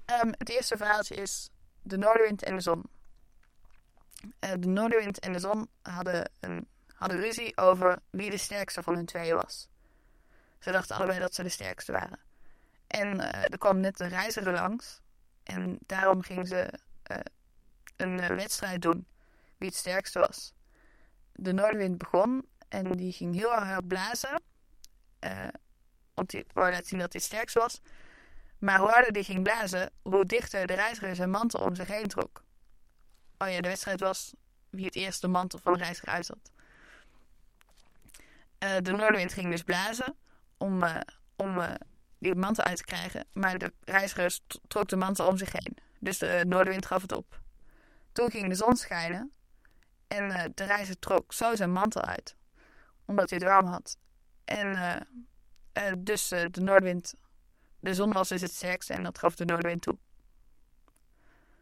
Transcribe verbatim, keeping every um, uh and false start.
Um, het eerste verhaaltje is de noordenwind en de zon. Uh, de noordenwind en de zon hadden, een, hadden ruzie over wie de sterkste van hun tweeën was. Ze dachten allebei dat ze de sterkste waren. En uh, er kwam net een reiziger langs. En daarom gingen ze uh, een uh, wedstrijd doen wie het sterkste was. De noordenwind begon en die ging heel hard blazen. Uh, want hij wou laten zien dat hij het sterkste was. Maar hoe harder die ging blazen, hoe dichter de reiziger zijn mantel om zich heen trok. Oh ja, de wedstrijd was wie het eerst de mantel van de reiziger uit had. Uh, de noordenwind ging dus blazen om, uh, om uh, die mantel uit te krijgen. Maar de reiziger trok de mantel om zich heen. Dus de uh, noordenwind gaf het op. Toen ging de zon schijnen. En uh, de reiziger trok zo zijn mantel uit. Omdat hij het warm had. En uh, uh, dus uh, de noordenwind... De zon was dus het sterkste en dat gaf de noordenwind toe.